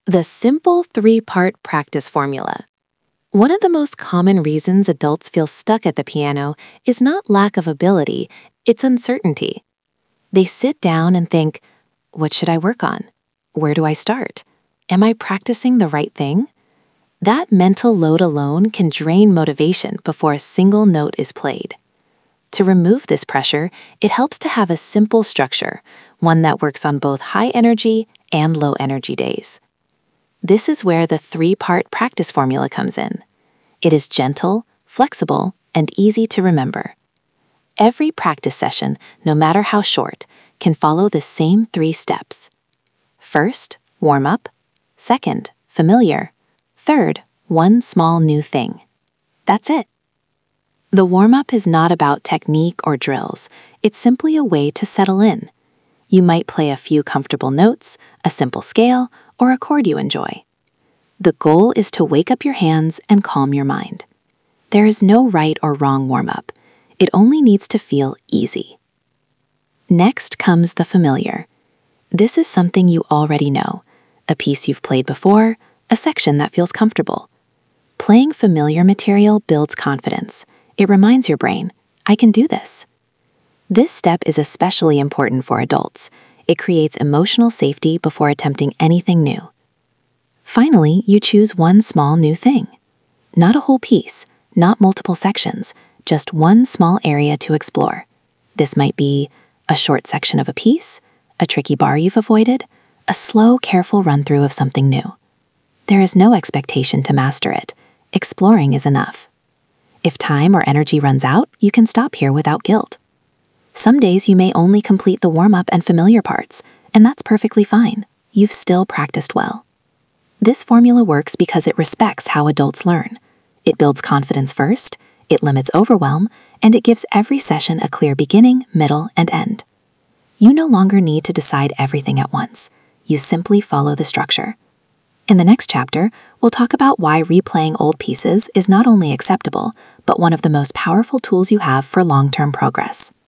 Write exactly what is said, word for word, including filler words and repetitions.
The simple three-part practice formula. One of the most common reasons adults feel stuck at the piano is not lack of ability, it's uncertainty. They sit down and think, what should I work on? Where do I start? Am I practicing the right thing? That mental load alone can drain motivation before a single note is played. To remove this pressure, it helps to have a simple structure, one that works on both high energy and low energy days. This is where the three-part practice formula comes in. It is gentle, flexible, and easy to remember. Every practice session, no matter how short, can follow the same three steps. First, warm-up. Second, familiar. Third, one small new thing. That's it. The warm-up is not about technique or drills. It's simply a way to settle in. You might play a few comfortable notes, a simple scale, or a chord you enjoy. The goal is to wake up your hands and calm your mind. There is no right or wrong warm-up. It only needs to feel easy. Next comes the familiar. This is something you already know, a piece you've played before, a section that feels comfortable. Playing familiar material builds confidence. It reminds your brain, I can do this. This step is especially important for adults. It creates emotional safety before attempting anything new. Finally, you choose one small new thing. Not a whole piece, not multiple sections, just one small area to explore. This might be a short section of a piece, a tricky bar you've avoided, a slow, careful run-through of something new. There is no expectation to master it. Exploring is enough. If time or energy runs out, you can stop here without guilt. Some days you may only complete the warm-up and familiar parts, and that's perfectly fine. You've still practiced well. This formula works because it respects how adults learn. It builds confidence first, it limits overwhelm, and it gives every session a clear beginning, middle, and end. You no longer need to decide everything at once. You simply follow the structure. In the next chapter, we'll talk about why replaying old pieces is not only acceptable, but one of the most powerful tools you have for long-term progress.